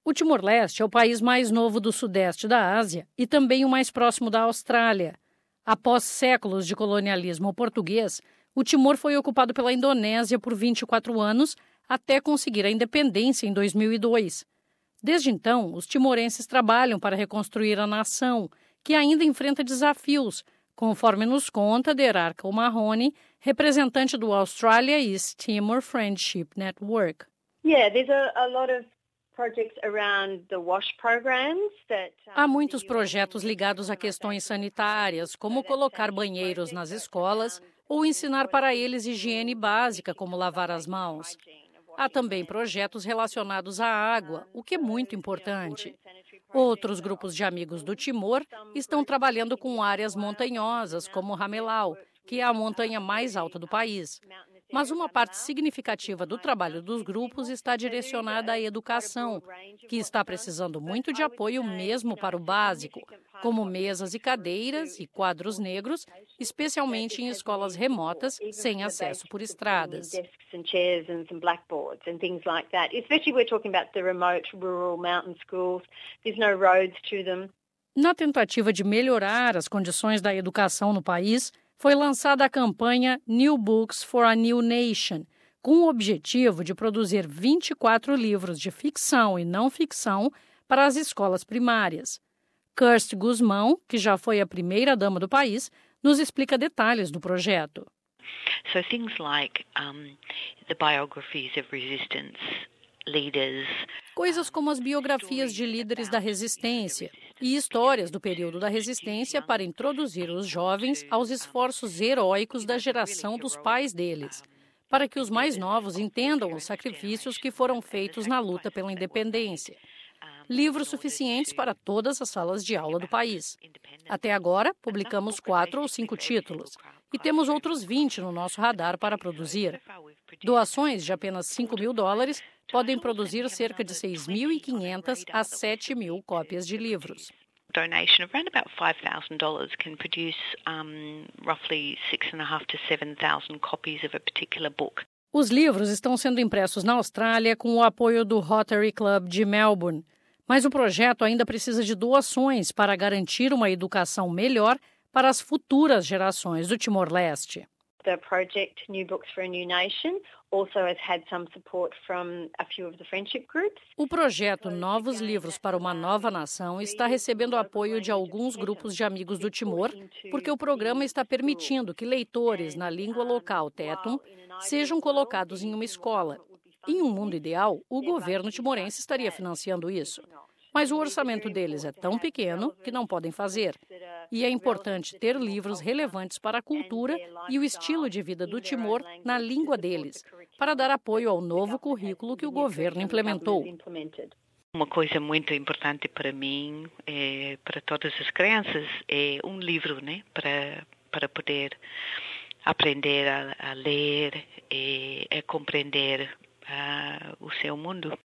O Timor-Leste é o país mais novo do sudeste da Ásia e também o mais próximo da Austrália. Após séculos de colonialismo português, o Timor foi ocupado pela Indonésia por 24 anos até conseguir a independência em 2002. Desde então, os timorenses trabalham para reconstruir a nação, que ainda enfrenta desafios, conforme nos conta Derarca O'Mahony, representante do Australia East Timor Friendship Network. There's a lot of projects around the WASH programs that Há muitos projetos ligados a questões sanitárias, como colocar banheiros nas escolas ou ensinar para eles higiene básica, como lavar as mãos. Há também projetos relacionados à água, o que é muito importante. Outros grupos de amigos do Timor estão trabalhando com áreas montanhosas, como Ramelau, que é a montanha mais alta do país. Mas uma parte significativa do trabalho dos grupos está direcionada à educação, que está precisando muito de apoio mesmo para o básico, como mesas e cadeiras e quadros negros, especialmente em escolas remotas, sem acesso por estradas. Na tentativa de melhorar as condições da educação no país, foi lançada a campanha New Books for a New Nation, com o objetivo de produzir 24 livros de ficção e não ficção para as escolas primárias. Kirsty Guzmão, que já foi a primeira-dama do país, nos explica detalhes do projeto. So things like the biographies of resistance leaders. Coisas como as biografias de líderes da resistência e histórias do período da resistência para introduzir os jovens aos esforços heróicos da geração dos pais deles, para que os mais novos entendam os sacrifícios que foram feitos na luta pela independência. Livros suficientes para todas as salas de aula do país. Até agora, publicamos 4 ou 5 títulos e temos outros 20 no nosso radar para produzir. Doações de apenas $5.000 podem produzir cerca de 6.500 a 7.000 cópias de livros. Donation of around about $5,000 can produce roughly 6,500 to 7,000 copies of a particular book. Os livros estão sendo impressos na Austrália com o apoio do Rotary Club de Melbourne, mas o projeto ainda precisa de doações para garantir uma educação melhor para as futuras gerações do Timor-Leste. The project New Books for a New Nation also has had some support from a few of the friendship groups. O projeto Novos Livros para uma Nova Nação está recebendo apoio de alguns grupos de amigos do Timor, porque o programa está permitindo que leitores na língua local Tetum sejam colocados em uma escola. Em um mundo ideal, o governo timorense estaria financiando isso. Mas o orçamento deles é tão pequeno que não podem fazer. E é importante ter livros relevantes para a cultura e o estilo de vida do Timor na língua deles, para dar apoio ao novo currículo que o governo implementou. Uma coisa muito importante para mim, para todas as crianças, é um livro, né, para poder aprender a ler e a compreender o seu mundo.